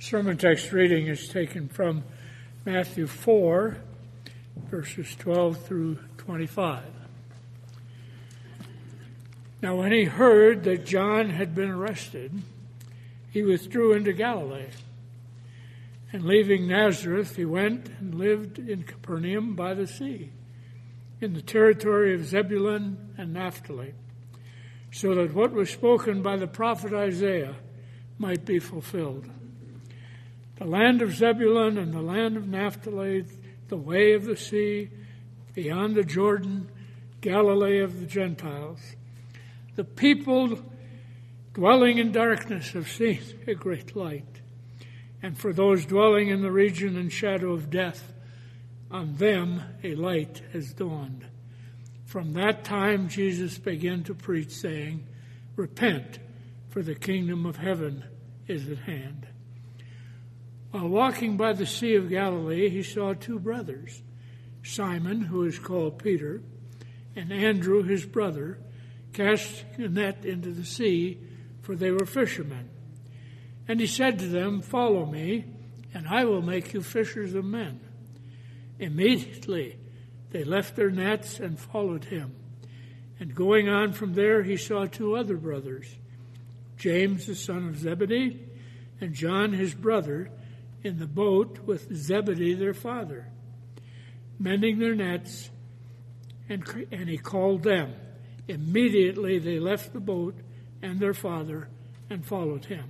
Sermon text reading is taken from Matthew 4, verses 12 through 25. Now when he heard that John had been arrested, he withdrew into Galilee. And leaving Nazareth, he went and lived in Capernaum by the sea, in the territory of Zebulun and Naphtali, so that what was spoken by the prophet Isaiah might be fulfilled. The land of Zebulun and the land of Naphtali, the way of the sea, beyond the Jordan, Galilee of the Gentiles. The people dwelling in darkness have seen a great light. And for those dwelling in the region and shadow of death, on them a light has dawned. From that time Jesus began to preach, saying, "Repent, for the kingdom of heaven is at hand." While walking by the Sea of Galilee, he saw two brothers, Simon, who is called Peter, and Andrew, his brother, casting a net into the sea, for they were fishermen. And he said to them, "Follow me, and I will make you fishers of men." Immediately they left their nets and followed him. And going on from there, he saw two other brothers, James the son of Zebedee, and John his brother, in the boat with Zebedee their father, mending their nets, and he called them. Immediately they left the boat and their father and followed him.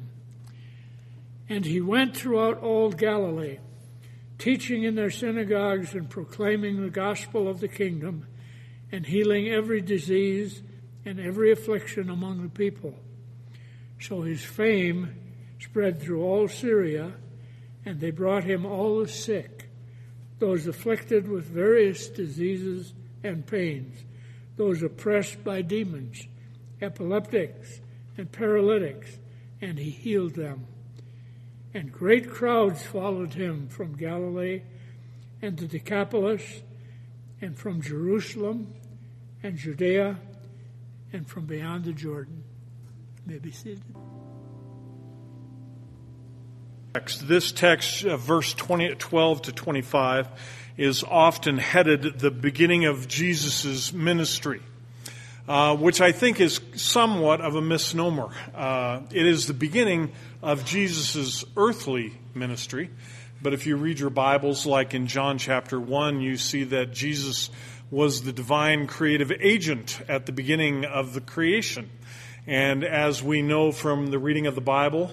And he went throughout all Galilee, teaching in their synagogues and proclaiming the gospel of the kingdom, and healing every disease and every affliction among the people. So his fame spread through all Syria, and they brought him all the sick, those afflicted with various diseases and pains, those oppressed by demons, epileptics, and paralytics, and he healed them. And great crowds followed him from Galilee and the Decapolis, and from Jerusalem and Judea, and from beyond the Jordan. You may be seated. This text, verse 12 to 25, is often headed the beginning of Jesus' ministry, which I think is somewhat of a misnomer. It is the beginning of Jesus' earthly ministry, but if you read your Bibles, like in John chapter 1, you see that Jesus was the divine creative agent at the beginning of the creation. And as we know from the reading of the Bible,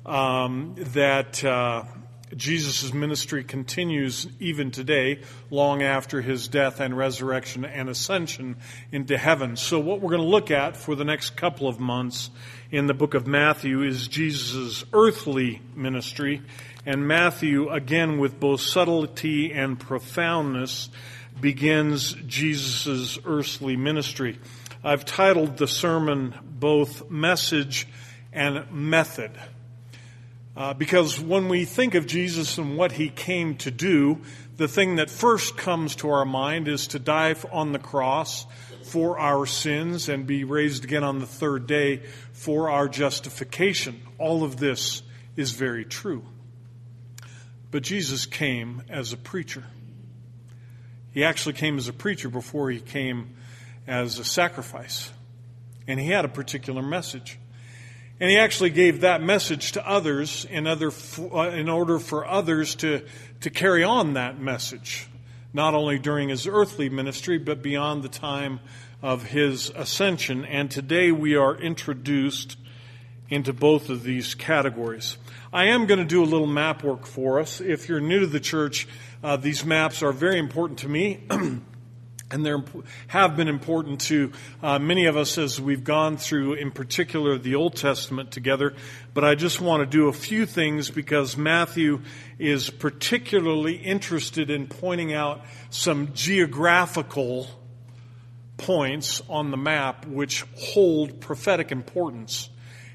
that Jesus' ministry continues even today, long after his death and resurrection and ascension into heaven. So what we're going to look at for the next couple of months in the book of Matthew is Jesus' earthly ministry. And Matthew, again with both subtlety and profoundness, begins Jesus' earthly ministry. I've titled the sermon both Message and Method. Because when we think of Jesus and what he came to do, the thing that first comes to our mind is to die on the cross for our sins and be raised again on the third day for our justification. All of this is very true. But Jesus came as a preacher. He actually came as a preacher before he came as a sacrifice. And he had a particular message. And he actually gave that message to others in order for others to carry on that message, not only during his earthly ministry, but beyond the time of his ascension. And today we are introduced into both of these categories. I am going to do a little map work for us. If you're new to the church, these maps are very important to me. And they have been important to many of us as we've gone through, in particular, the Old Testament together. But I just want to do a few things because Matthew is particularly interested in pointing out some geographical points on the map which hold prophetic importance.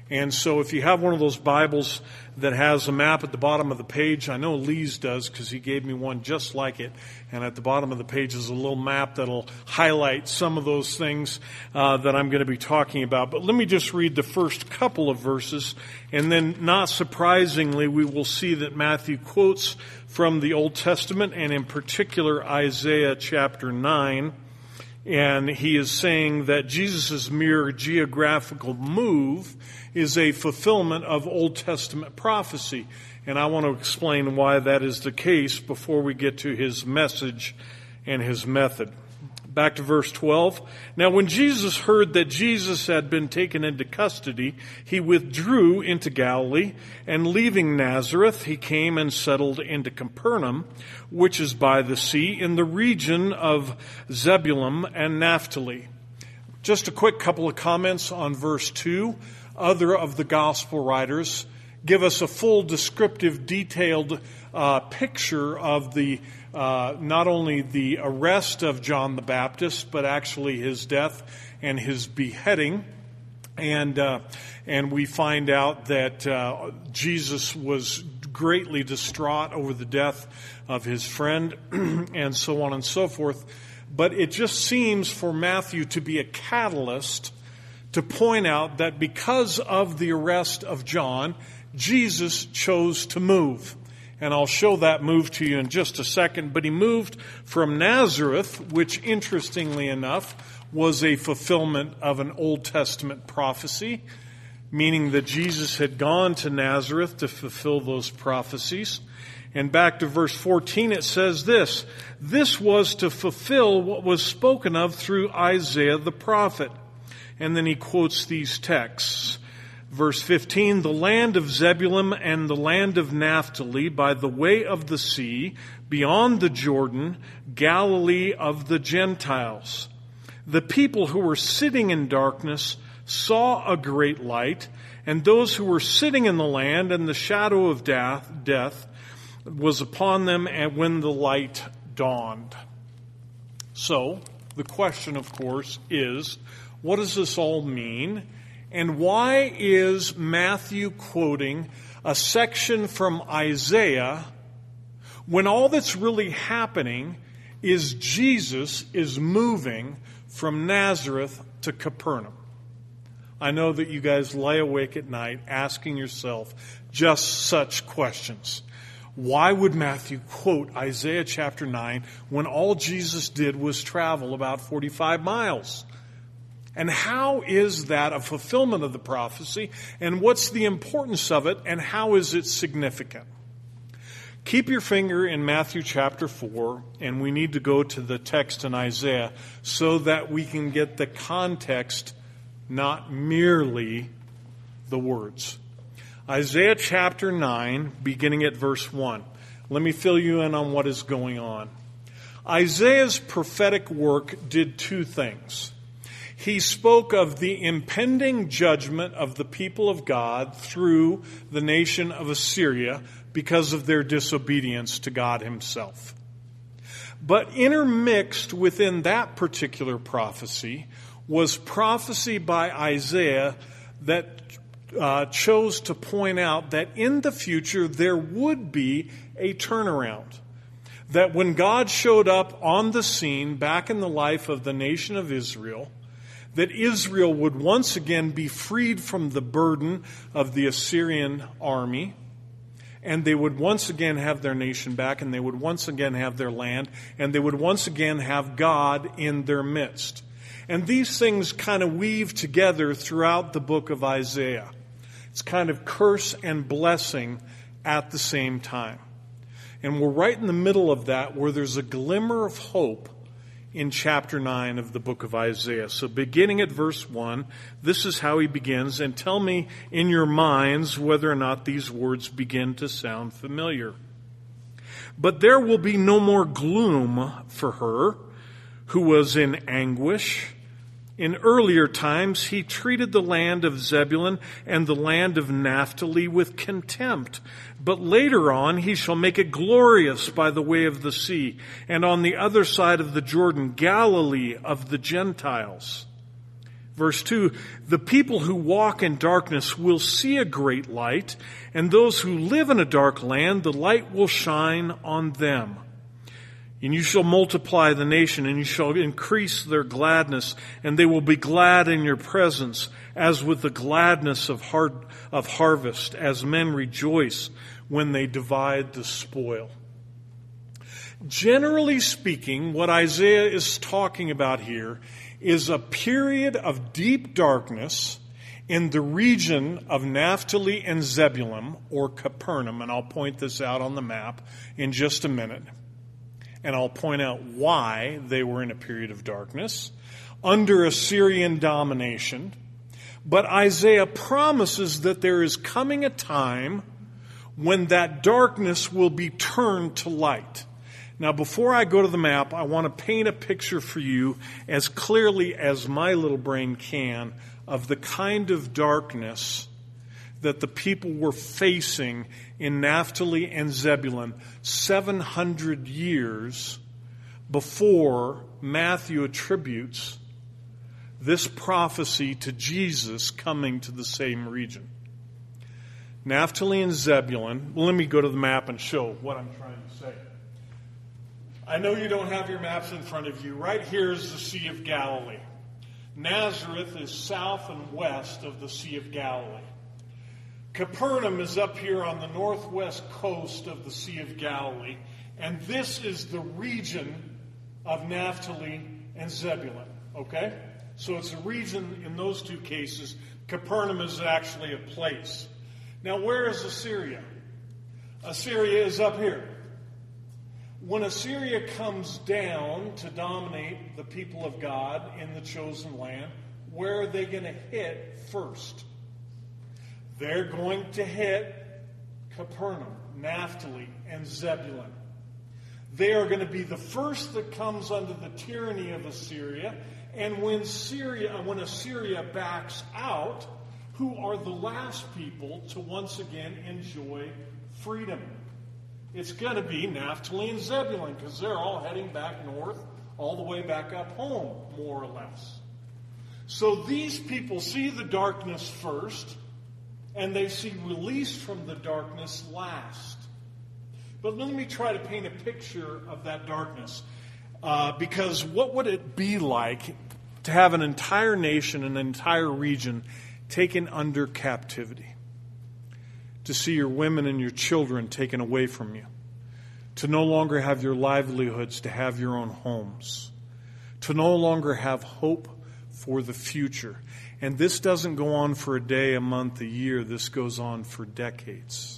And so if you have one of those Bibles that has a map at the bottom of the page, I know Lee's does because he gave me one just like it. And at the bottom of the page is a little map that'll highlight some of those things that I'm going to be talking about. But let me just read the first couple of verses. And then, not surprisingly, we will see that Matthew quotes from the Old Testament, and in particular Isaiah chapter 9. And he is saying that Jesus' mere geographical move is a fulfillment of Old Testament prophecy. And I want to explain why that is the case before we get to his message and his method. Back to verse 12. Now when Jesus heard that Jesus had been taken into custody, he withdrew into Galilee, and leaving Nazareth, he came and settled into Capernaum, which is by the sea, in the region of Zebulun and Naphtali. Just a quick couple of comments on verse 2. Other of the gospel writers give us a full, descriptive, detailed picture of the not only the arrest of John the Baptist, but actually his death and his beheading. And we find out that Jesus was greatly distraught over the death of his friend, and so on and so forth. But it just seems for Matthew to be a catalyst to point out that because of the arrest of John, Jesus chose to move. And I'll show that move to you in just a second. But he moved from Nazareth, which interestingly enough was a fulfillment of an Old Testament prophecy, meaning that Jesus had gone to Nazareth to fulfill those prophecies. And back to verse 14, it says this: this was to fulfill what was spoken of through Isaiah the prophet. And then he quotes these texts. Verse 15, the land of Zebulun and the land of Naphtali by the way of the sea, beyond the Jordan, Galilee of the Gentiles. The people who were sitting in darkness saw a great light, and those who were sitting in the land and the shadow of death was upon them when the light dawned. So, the question, of course, is, what does this all mean? And why is Matthew quoting a section from Isaiah when all that's really happening is Jesus is moving from Nazareth to Capernaum? I know that you guys lay awake at night asking yourself just such questions. Why would Matthew quote Isaiah chapter 9 when all Jesus did was travel about 45 miles? And how is that a fulfillment of the prophecy? And what's the importance of it? And how is it significant? Keep your finger in Matthew chapter 4, and we need to go to the text in Isaiah so that we can get the context, not merely the words. Isaiah chapter 9, beginning at verse 1. Let me fill you in on what is going on. Isaiah's prophetic work did two things. He spoke of the impending judgment of the people of God through the nation of Assyria because of their disobedience to God himself. But intermixed within that particular prophecy was prophecy by Isaiah that chose to point out that in the future there would be a turnaround. That when God showed up on the scene back in the life of the nation of Israel, that Israel would once again be freed from the burden of the Assyrian army, and they would once again have their nation back, and they would once again have their land, and they would once again have God in their midst. And these things kind of weave together throughout the book of Isaiah. It's kind of curse and blessing at the same time. And we're right in the middle of that where there's a glimmer of hope in chapter 9 of the book of Isaiah. So beginning at verse 1, this is how he begins, and tell me in your minds whether or not these words begin to sound familiar. But there will be no more gloom for her who was in anguish. In earlier times, he treated the land of Zebulun and the land of Naphtali with contempt. But later on, he shall make it glorious by the way of the sea, and on the other side of the Jordan, Galilee of the Gentiles. Verse 2, the people who walk in darkness will see a great light, and those who live in a dark land, the light will shine on them. And you shall multiply the nation, and you shall increase their gladness, and they will be glad in your presence, as with the gladness of harvest, as men rejoice when they divide the spoil. Generally speaking, what Isaiah is talking about here is a period of deep darkness in the region of Naphtali and Zebulun, or Capernaum, and I'll point this out on the map in just a minute. And I'll point out why they were in a period of darkness, under Assyrian domination. But Isaiah promises that there is coming a time when that darkness will be turned to light. Now, before I go to the map, I want to paint a picture for you as clearly as my little brain can of the kind of darkness that the people were facing in Naphtali and Zebulun 700 years before Matthew attributes this prophecy to Jesus coming to the same region. Naphtali and Zebulun. Well, let me go to the map and show what I'm trying to say. I know you don't have your maps in front of you. Right here is the Sea of Galilee. Nazareth is south and west of the Sea of Galilee. Capernaum is up here on the northwest coast of the Sea of Galilee, and this is the region of Naphtali and Zebulun, okay? So it's a region in those two cases. Capernaum is actually a place. Now, where is Assyria? Assyria is up here. When Assyria comes down to dominate the people of God in the chosen land, where are they going to hit first? They're going to hit Capernaum, Naphtali, and Zebulun. They are going to be the first that comes under the tyranny of Assyria. And when Assyria backs out, who are the last people to once again enjoy freedom? It's going to be Naphtali and Zebulun, because they're all heading back north, all the way back up home, more or less. So these people see the darkness first, and they see release from the darkness last. But let me try to paint a picture of that darkness. Because what would it be like to have an entire nation, an entire region taken under captivity? To see your women and your children taken away from you. To no longer have your livelihoods, to have your own homes. To no longer have hope for the future. And this doesn't go on for a day, a month, a year. This goes on for decades.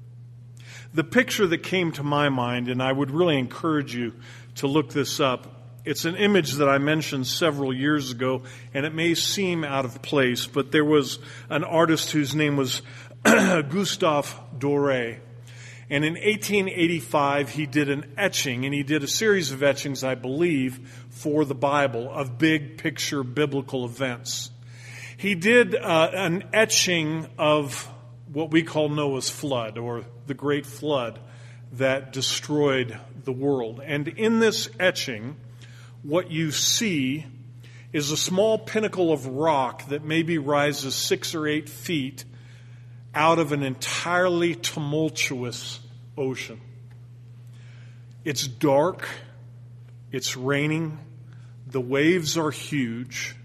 The picture that came to my mind, and I would really encourage you to look this up, it's an image that I mentioned several years ago, and it may seem out of place, but there was an artist whose name was Gustave Doré. And in 1885, he did an etching, and he did a series of etchings, I believe, for the Bible of big picture biblical events. He did an etching of what we call Noah's flood, or the great flood that destroyed the world. And in this etching, what you see is a small pinnacle of rock that maybe rises 6 or 8 feet out of an entirely tumultuous ocean. It's dark, it's raining, the waves are huge.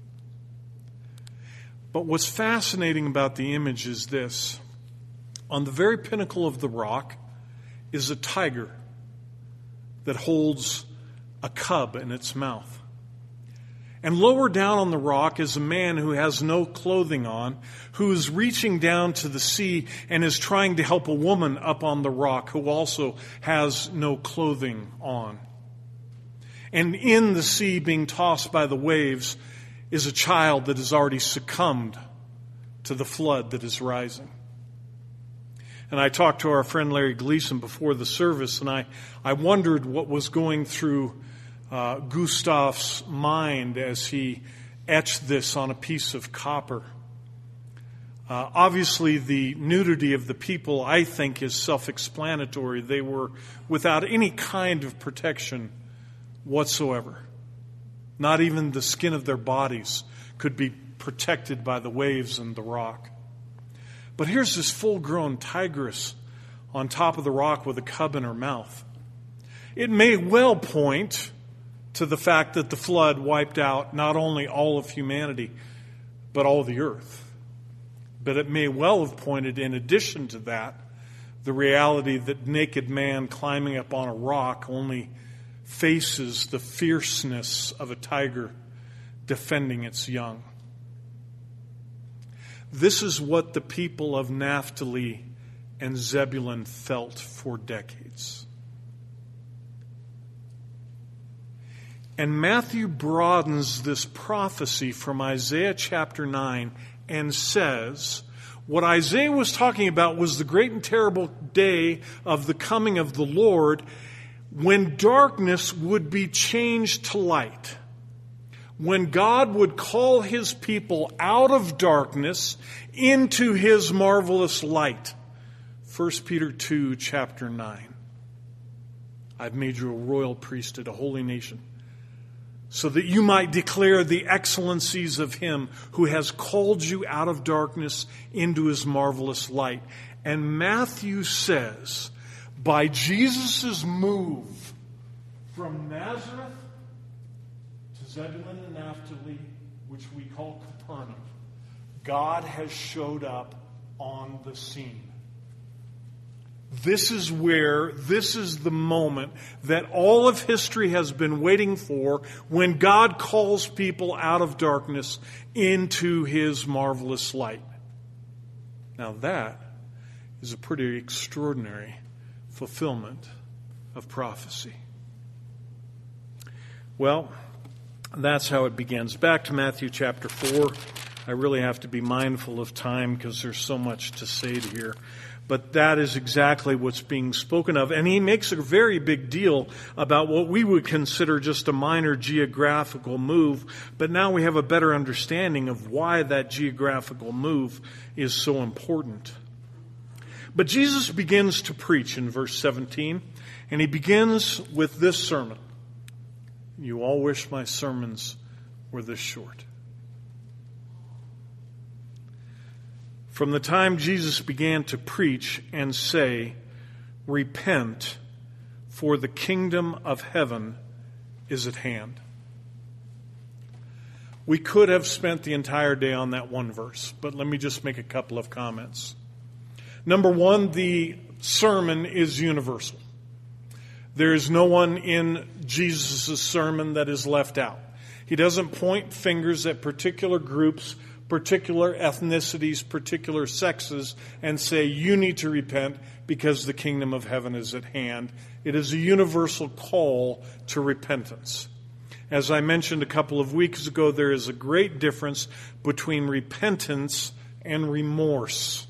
But what's fascinating about the image is this. On the very pinnacle of the rock is a tiger that holds a cub in its mouth. And lower down on the rock is a man who has no clothing on, who is reaching down to the sea and is trying to help a woman up on the rock who also has no clothing on. And in the sea, being tossed by the waves, is a child that has already succumbed to the flood that is rising. And I talked to our friend Larry Gleason before the service, and I wondered what was going through Gustav's mind as he etched this on a piece of copper. Obviously, the nudity of the people, I think, is self-explanatory. They were without any kind of protection whatsoever. Not even the skin of their bodies could be protected by the waves and the rock. But here's this full-grown tigress on top of the rock with a cub in her mouth. It may well point to the fact that the flood wiped out not only all of humanity, but all of the earth. But it may well have pointed, in addition to that, the reality that naked man climbing up on a rock only faces the fierceness of a tiger defending its young. This is what the people of Naphtali and Zebulun felt for decades. And Matthew broadens this prophecy from Isaiah chapter 9 and says, what Isaiah was talking about was the great and terrible day of the coming of the Lord, when darkness would be changed to light, when God would call his people out of darkness into his marvelous light. 1 Peter 2, chapter 9. I've made you a royal priesthood, a holy nation, so that you might declare the excellencies of him who has called you out of darkness into his marvelous light. And Matthew says, by Jesus' move from Nazareth to Zebulun and Naphtali, which we call Capernaum, God has showed up on the scene. This is the moment that all of history has been waiting for, when God calls people out of darkness into his marvelous light. Now that is a pretty extraordinary fulfillment of prophecy. Well, that's how it begins. Back to Matthew chapter 4. I really have to be mindful of time because there's so much to say here. But that is exactly what's being spoken of. And he makes a very big deal about what we would consider just a minor geographical move. But now we have a better understanding of why that geographical move is so important. But Jesus begins to preach in verse 17. And he begins with this sermon. You all wish my sermons were this short. From the time Jesus began to preach and say, repent, for the kingdom of heaven is at hand. We could have spent the entire day on that one verse, but let me just make a couple of comments. Number one, the sermon is universal. There is no one in Jesus' sermon that is left out. He doesn't point fingers at particular groups, particular ethnicities, particular sexes, and say, you need to repent because the kingdom of heaven is at hand. It is a universal call to repentance. As I mentioned a couple of weeks ago, there is a great difference between repentance and remorse.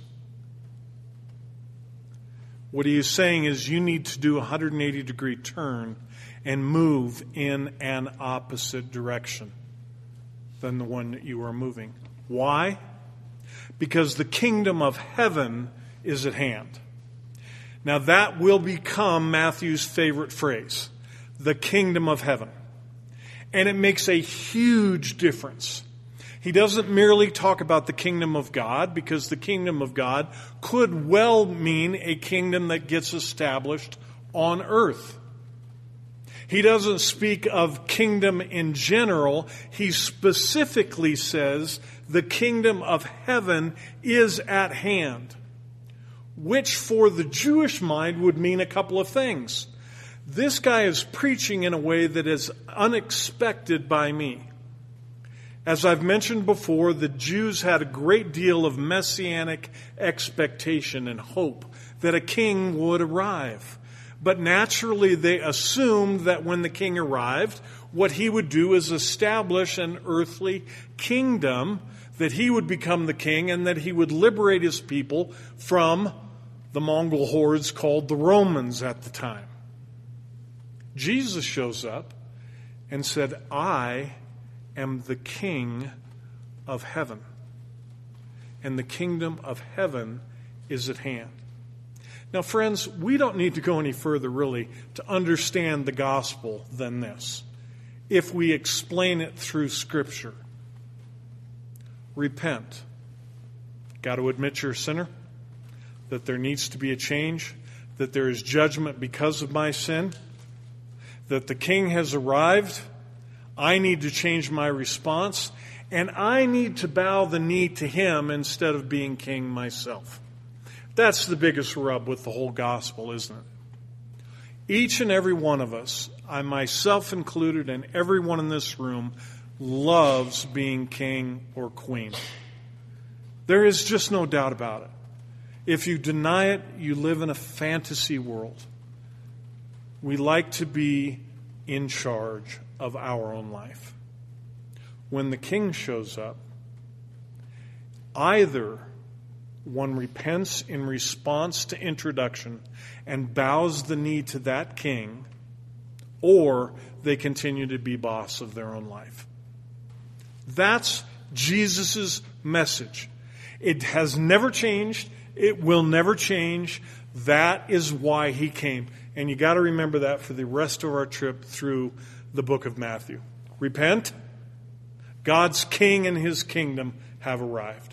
What he is saying is you need to do a 180-degree turn and move in an opposite direction than the one that you are moving. Why? Because the kingdom of heaven is at hand. Now that will become Matthew's favorite phrase, the kingdom of heaven. And it makes a huge difference. He doesn't merely talk about the kingdom of God, because the kingdom of God could well mean a kingdom that gets established on earth. He doesn't speak of kingdom in general. He specifically says the kingdom of heaven is at hand, which for the Jewish mind would mean a couple of things. This guy is preaching in a way that is unexpected by me. As I've mentioned before, the Jews had a great deal of messianic expectation and hope that a king would arrive. But naturally, they assumed that when the king arrived, what he would do is establish an earthly kingdom, that he would become the king, and that he would liberate his people from the Mongol hordes called the Romans at the time. Jesus shows up and said, I am the king of heaven, and the kingdom of heaven is at hand. Now, friends, we don't need to go any further, really, to understand the gospel than this, if we explain it through Scripture. repent. Got to admit you're a sinner, that there needs to be a change, that there is judgment because of my sin, that the King has arrived. I need to change my response, and I need to bow the knee to Him instead of being king myself. That's the biggest rub with the whole gospel, isn't it? Each and every one of us, I myself included, and everyone in this room, loves being king or queen. There is just no doubt about it. If you deny it, you live in a fantasy world. We like to be in charge of our own life. When the King shows up, either one repents in response to introduction and bows the knee to that King, or they continue to be boss of their own life. That's Jesus' message. It has never changed. It will never change. That is why He came. And you got to remember that for the rest of our trip through the book of Matthew. Repent. God's King and His kingdom have arrived.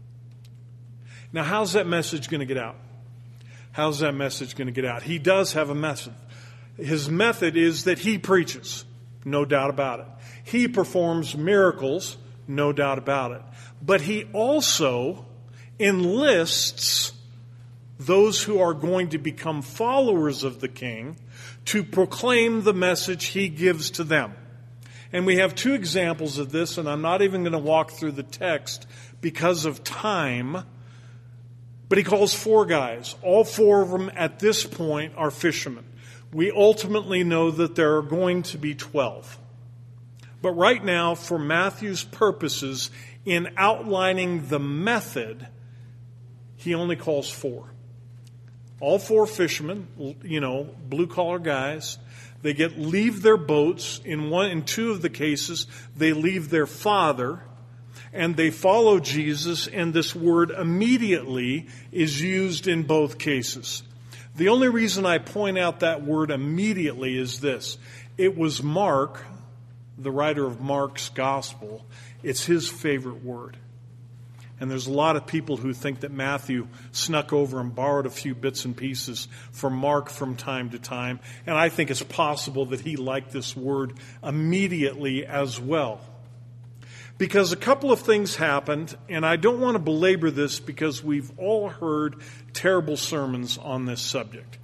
Now, how's that message going to get out? How's that message going to get out? He does have a method. His method is that He preaches, no doubt about it. He performs miracles, no doubt about it. But He also enlists those who are going to become followers of the King to proclaim the message He gives to them. And we have two examples of this, and I'm not even going to walk through the text because of time. But He calls 4 guys. All 4 of them at this point are fishermen. We ultimately know that there are going to be 12. But right now, for Matthew's purposes, in outlining the method, he only calls 4. All 4 fishermen, blue-collar guys. They leave their boats. In 2 of the cases, they leave their father, and they follow Jesus, and this word immediately is used in both cases. The only reason I point out that word immediately is this. It was Mark, the writer of Mark's gospel. It's his favorite word. And there's a lot of people who think that Matthew snuck over and borrowed a few bits and pieces from Mark from time to time. And I think it's possible that he liked this word immediately as well. Because a couple of things happened, and I don't want to belabor this because we've all heard terrible sermons on this subject.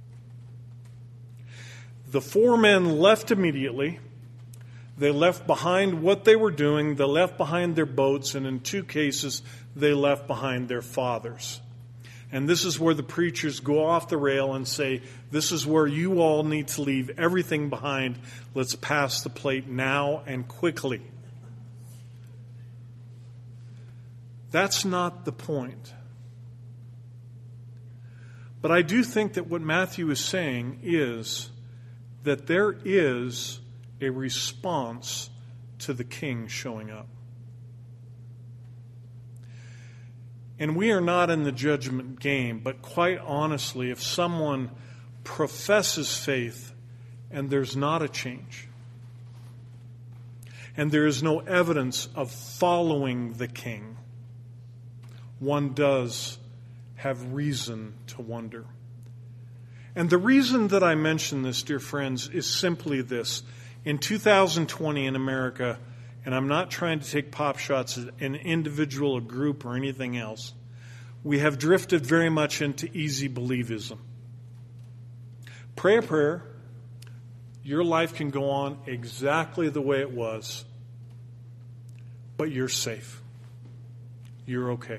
The 4 men left immediately. They left behind what they were doing. They left behind their boats, and in 2 cases, they left behind their fathers. And this is where the preachers go off the rail and say, this is where you all need to leave everything behind. Let's pass the plate now and quickly. That's not the point. But I do think that what Matthew is saying is that there is a response to the King showing up. And we are not in the judgment game, but quite honestly, if someone professes faith and there's not a change, and there is no evidence of following the King, one does have reason to wonder. And the reason that I mention this, dear friends, is simply this. In 2020 in America, and I'm not trying to take pop shots at an individual, a group, or anything else, we have drifted very much into easy believism. Pray a prayer. Your life can go on exactly the way it was, but you're safe. You're okay.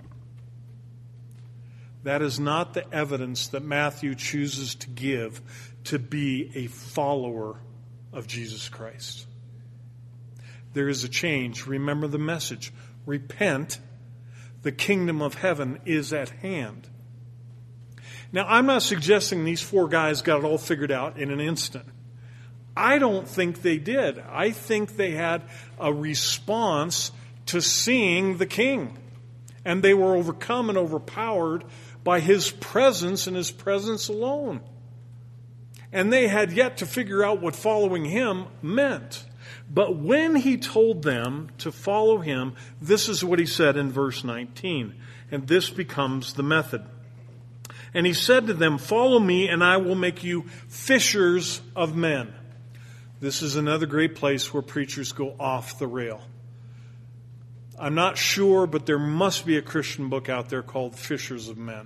That is not the evidence that Matthew chooses to give to be a follower of Jesus Christ. There is a change. Remember the message. Repent. The kingdom of heaven is at hand. Now, I'm not suggesting these 4 guys got it all figured out in an instant. I don't think they did. I think they had a response to seeing the King. And they were overcome and overpowered by His presence and His presence alone. And they had yet to figure out what following Him meant. But when he told them to follow him, this is what he said in verse 19. And this becomes the method. And he said to them, "Follow me, and I will make you fishers of men." This is another great place where preachers go off the rail. I'm not sure, but there must be a Christian book out there called Fishers of Men.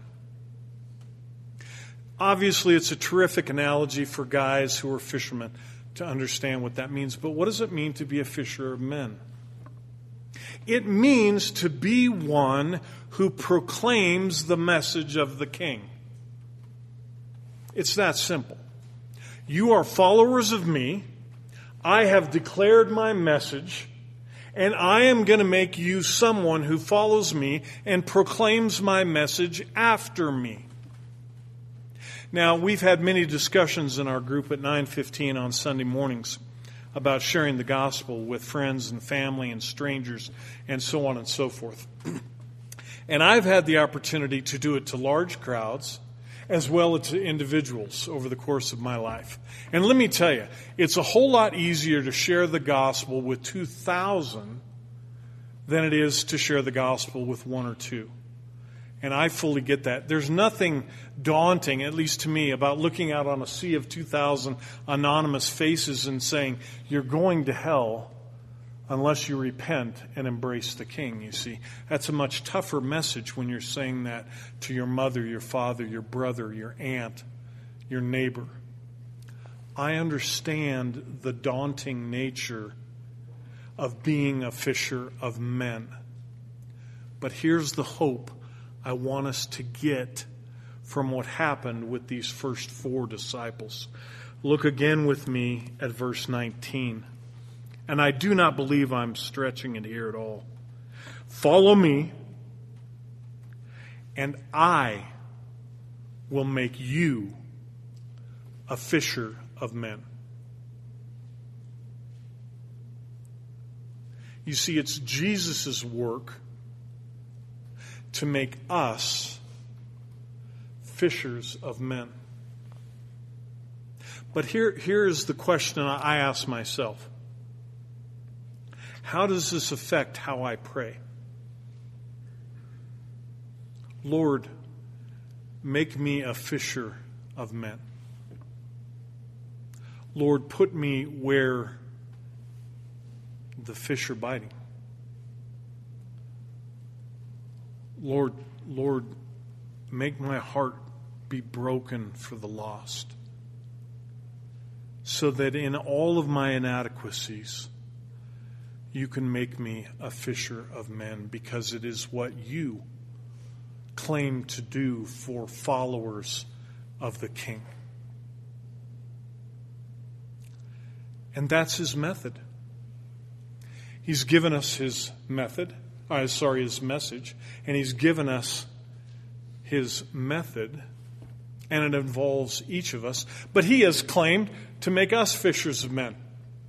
Obviously, it's a terrific analogy for guys who are fishermen to understand what that means. But what does it mean to be a fisher of men? It means to be one who proclaims the message of the King. It's that simple. You are followers of me. I have declared my message, and I am going to make you someone who follows me and proclaims my message after me. Now, we've had many discussions in our group at 9:15 on Sunday mornings about sharing the gospel with friends and family and strangers and so on and so forth. And I've had the opportunity to do it to large crowds as well as to individuals over the course of my life. And let me tell you, it's a whole lot easier to share the gospel with 2,000 than it is to share the gospel with one or two. And I fully get that. There's nothing daunting, at least to me, about looking out on a sea of 2,000 anonymous faces and saying, "You're going to hell unless you repent and embrace the King," you see. That's a much tougher message when you're saying that to your mother, your father, your brother, your aunt, your neighbor. I understand the daunting nature of being a fisher of men. But here's the hope I want us to get from what happened with these first 4 disciples. Look again with me at verse 19. And I do not believe I'm stretching it here at all. "Follow me, and I will make you a fisher of men." You see, it's Jesus' work to make us fishers of men. But here is the question I ask myself. How does this affect how I pray? Lord, make me a fisher of men. Lord, put me where the fish are biting. Lord, make my heart be broken for the lost, so that in all of my inadequacies, you can make me a fisher of men, because it is what you claim to do for followers of the King. And that's his method. He's given us his message, and he's given us his method, and it involves each of us. But he has claimed to make us fishers of men.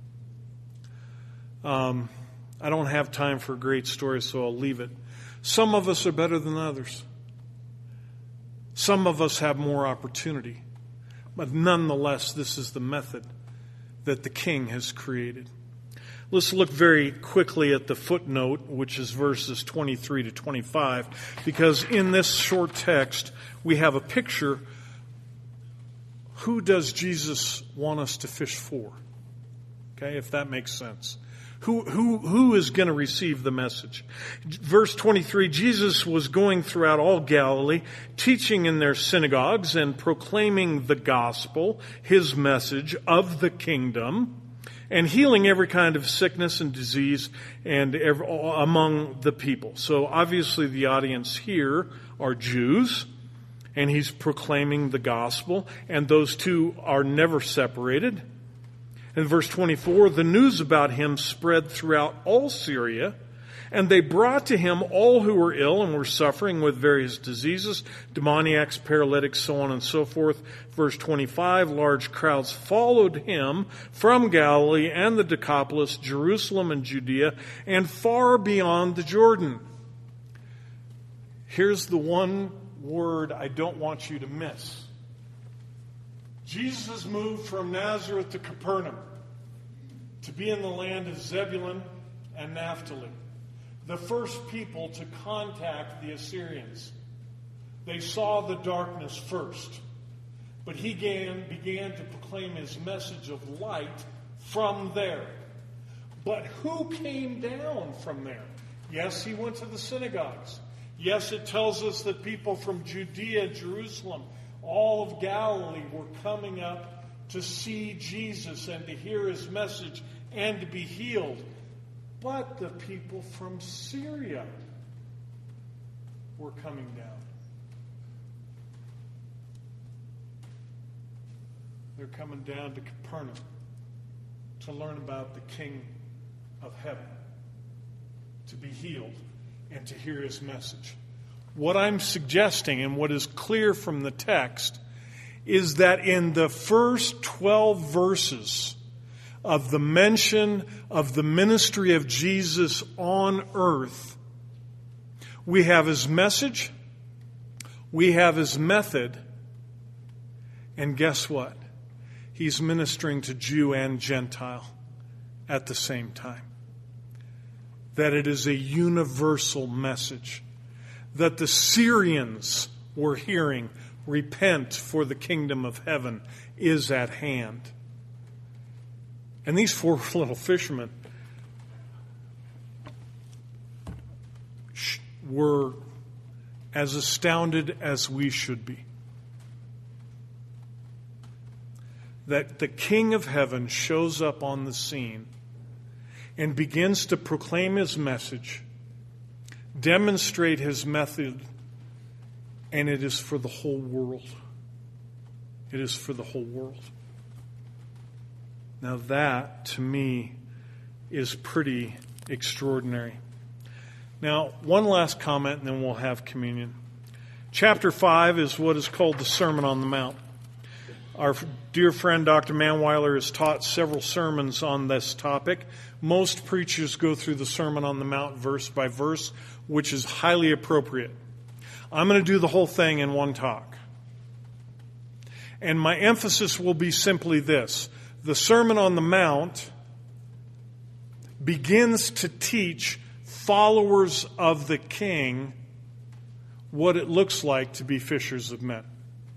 I don't have time for a great story, so I'll leave it. Some of us are better than others. Some of us have more opportunity. But nonetheless, this is the method that the King has created. Let's look very quickly at the footnote, which is verses 23 to 25, because in this short text, we have a picture. Who does Jesus want us to fish for? Okay, if that makes sense. Who is going to receive the message? Verse 23, Jesus was going throughout all Galilee, teaching in their synagogues and proclaiming the gospel, his message of the kingdom, and healing every kind of sickness and disease and among the people. So obviously the audience here are Jews, and he's proclaiming the gospel, and those two are never separated. In verse 24, the news about him spread throughout all Syria, and they brought to him all who were ill and were suffering with various diseases, demoniacs, paralytics, so on and so forth. Verse 25, large crowds followed him from Galilee and the Decapolis, Jerusalem and Judea, and far beyond the Jordan. Here's the one word I don't want you to miss. Jesus moved from Nazareth to Capernaum. to be in the land of Zebulun and Naphtali, the first people to contact the Assyrians. They saw the darkness first, but he began to proclaim his message of light from there. But who came down from there? Yes, he went to the synagogues. Yes, it tells us that people from Judea, Jerusalem, all of Galilee were coming up to see Jesus and to hear his message and to be healed. But the people from Syria were coming down. They're coming down to Capernaum to learn about the King of Heaven, to be healed and to hear his message. What I'm suggesting, and what is clear from the text, is that in the first 12 verses of the mention of the ministry of Jesus on earth, we have his message, we have his method, and guess what? He's ministering to Jew and Gentile at the same time. That it is a universal message. That the Syrians were hearing, repent, for the kingdom of heaven is at hand. And these 4 little fishermen were as astounded as we should be. That the King of Heaven shows up on the scene and begins to proclaim his message, demonstrate his method, and it is for the whole world. It is for the whole world. Now that, to me, is pretty extraordinary. Now, one last comment and then we'll have communion. Chapter 5 is what is called the Sermon on the Mount. Our dear friend Dr. Manweiler has taught several sermons on this topic. Most preachers go through the Sermon on the Mount verse by verse, which is highly appropriate. I'm going to do the whole thing in one talk. And my emphasis will be simply this. The Sermon on the Mount begins to teach followers of the King what it looks like to be fishers of men.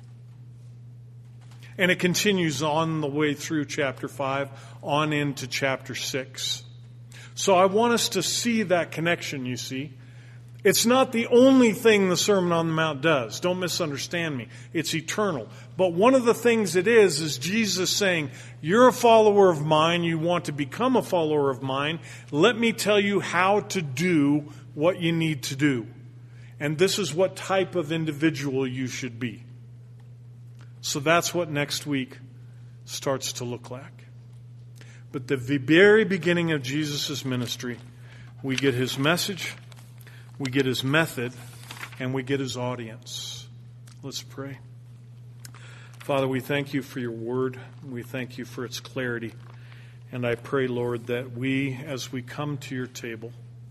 And it continues on the way through chapter 5, on into chapter 6. So I want us to see that connection, you see. It's not the only thing the Sermon on the Mount does. Don't misunderstand me. It's eternal. But one of the things it is Jesus saying, you're a follower of mine, you want to become a follower of mine. Let me tell you how to do what you need to do. And this is what type of individual you should be. So that's what next week starts to look like. But the very beginning of Jesus' ministry, we get his message, we get his method, and we get his audience. Let's pray. Father, we thank you for your word. We thank you for its clarity. And I pray, Lord, that we, as we come to your table,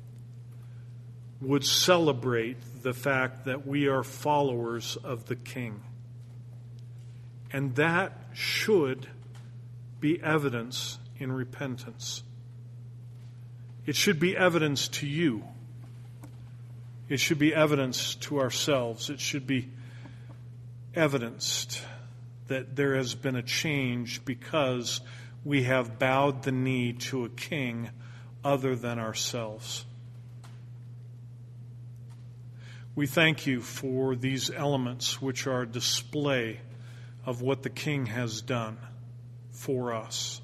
would celebrate the fact that we are followers of the King. And that should be evidence in repentance. It should be evidence to you. It should be evidence to ourselves. It should be evidenced that there has been a change because we have bowed the knee to a king other than ourselves. We thank you for these elements which are a display of what the King has done for us.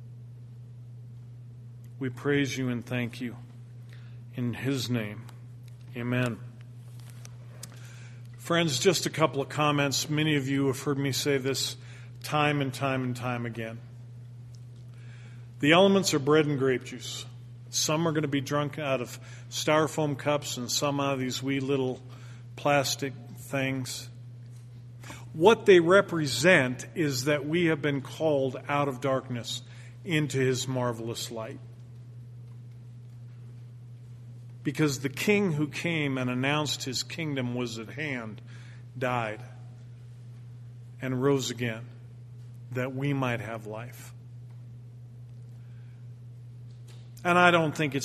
We praise you and thank you in his name. Amen. Friends, just a couple of comments. Many of you have heard me say this time and time and time again. The elements are bread and grape juice. Some are going to be drunk out of styrofoam cups and some out of these wee little plastic things. What they represent is that we have been called out of darkness into his marvelous light. Because the King who came and announced his kingdom was at hand died and rose again that we might have life. And I don't think it's